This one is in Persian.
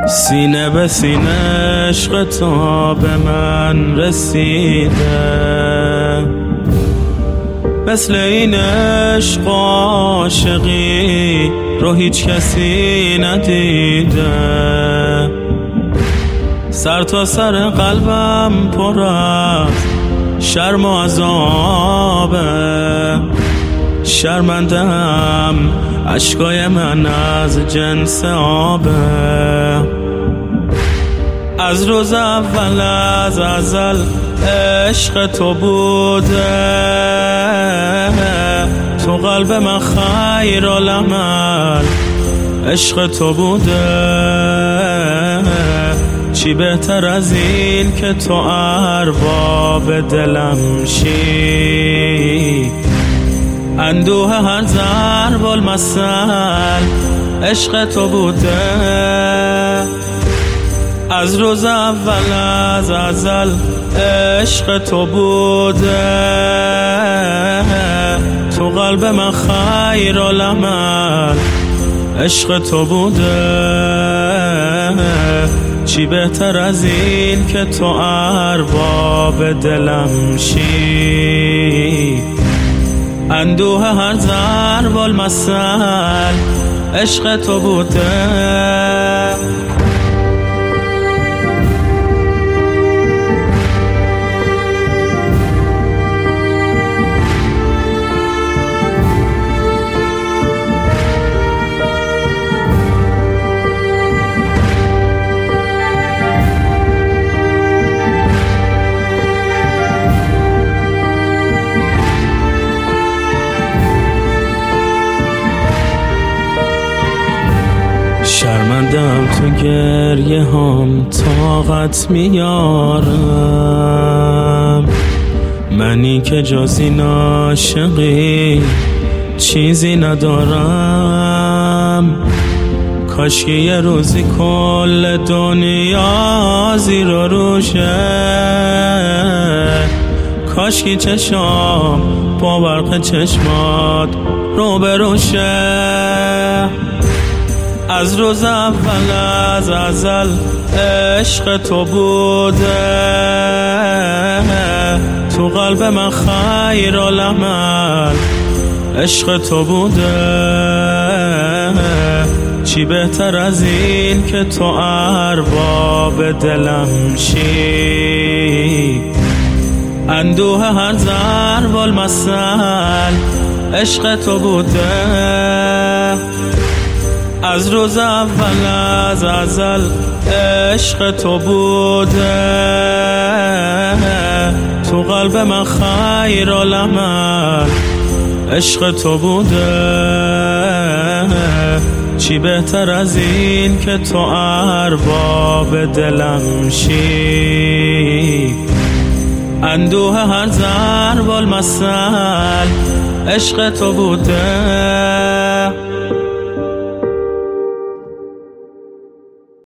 سینه به سینه عشق تو به من رسیده، مثل این عشق عاشقی رو هیچ کسی ندیده. سر تا سر قلبم پر از شرم و عذابه، شرمندم اشکای من از جنس آبه. از روز اول از ازل عشق تو بوده، تو قلب من خیرالعمل عشق تو بوده. چی بهتر از این که تو ارباب دلم شی، اندوه هر ضرب المثل عشق تو بوده. از روز اول از ازل عشق تو بوده، تو قلب من خیرالعمل عشق تو بوده. چی بهتر از این که تو ارباب دلم شی، اندوه هر ضرب المثل عشق تو بوده. شرمندم تو گریه هم طاقت میارم، منی که جز این عاشقی چیزی ندارم. کاش که یه روزی کل دنیا زیر و روشه، کاش که چشام با برق چشمات رو بروشه. از روز اول از ازل عشق تو بوده، تو قلب من خیرالعمل عشق تو بوده. چی بهتر از این که تو ارباب دلم شی، اندوه هر ضرب المثل عشق تو بوده. از روز اول از ازل عشق تو بوده، تو قلب من خیرالعمل عشق تو بوده. چی بهتر از این که تو ارباب دلم شی، اندوه هر ضرب المثل عشق تو بوده.